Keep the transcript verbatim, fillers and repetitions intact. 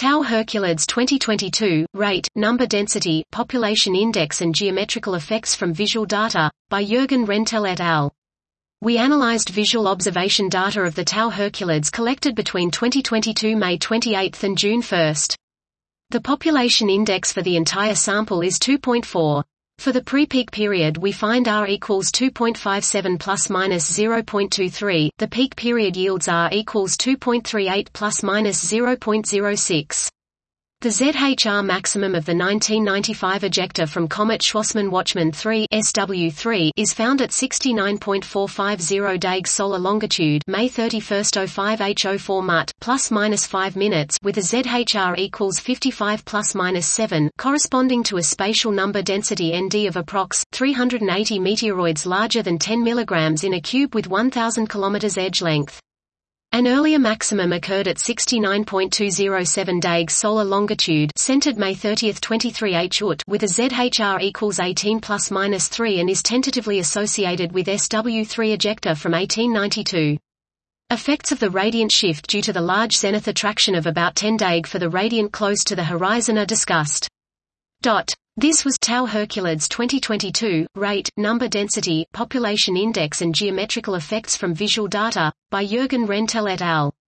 Tau Hercules twenty twenty-two, Rate, Number Density, Population Index and Geometrical Effects from Visual Data, by Jürgen Rentel et al. We analyzed visual observation data of the Tau Hercules collected between twenty twenty-two May twenty-eighth and June first. The population index for the entire sample is two point four. For the pre-peak period we find R equals two point five seven plus minus zero point two three, the peak period yields R equals two point three eight plus minus zero point zero six. The Z H R maximum of the nineteen ninety-five ejecta from comet Schwarzmann-Watchman three S W three is found at sixty-nine point four five zero days solar longitude May thirty-first oh five H oh four mut plus minus five minutes with a Z H R equals fifty-five plus minus seven, corresponding to a spatial number density N D of approx. three hundred eighty meteoroids larger than ten milligrams in a cube with one thousand kilometers edge length. An earlier maximum occurred at sixty-nine point two oh seven days solar longitude centered May thirtieth twenty-three H U T with a Z H R equals eighteen plus minus three and is tentatively associated with S W three ejecta from eighteen ninety-two. Effects of the radiant shift due to the large zenith attraction of about ten days for the radiant close to the horizon are discussed. Dot. This was Tau Hercules twenty twenty-two, Rate, Number Density, Population Index and Geometrical Effects from Visual Data, by Jürgen Rentel et al.